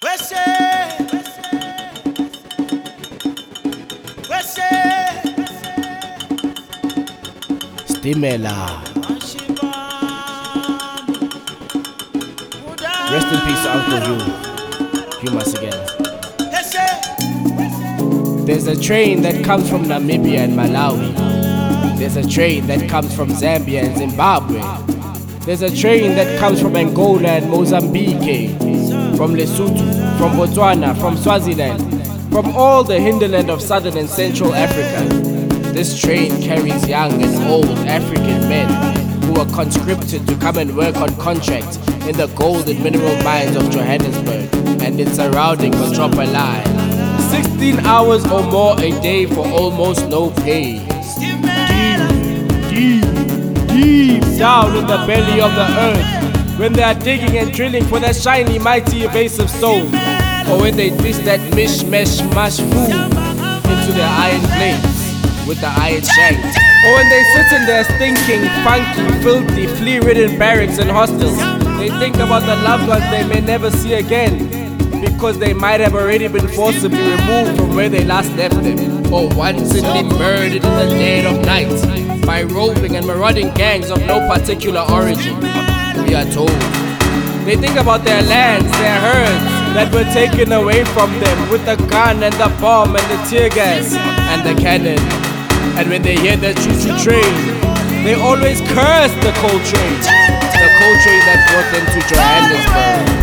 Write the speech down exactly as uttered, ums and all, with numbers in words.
Stimela. Rest in peace, Uncle Hugh. Hugh once again. There's a train that comes from Namibia and Malawi. There's a train that comes from Zambia and Zimbabwe. There's a train that comes from Angola and Mozambique, from Lesotho, from Botswana, from Swaziland, from all the hinterland of southern and central Africa. This train carries young and old African men who are conscripted to come and work on contract in the gold and mineral mines of Johannesburg and its surrounding metropolis. sixteen hours or more a day for almost no pay. Deep, deep, deep down in the belly of the earth, when they are digging and drilling for that shiny, mighty, evasive stone, or when they twist that mish-mesh mush food into their iron plates with the iron shanks, or when they sit in their stinking, funky, filthy, flea-ridden barracks and hostels, they think about the loved ones they may never see again, because they might have already been forcibly removed from where they last left them, or wantonly murdered in the dead of night by roving and marauding gangs of no particular origin, we are told. They think about their lands, their herds that were taken away from them with the gun and the bomb and the tear gas and the cannon. And when they hear the choo-choo train, they always curse the coal train, the coal train that brought them to Johannesburg.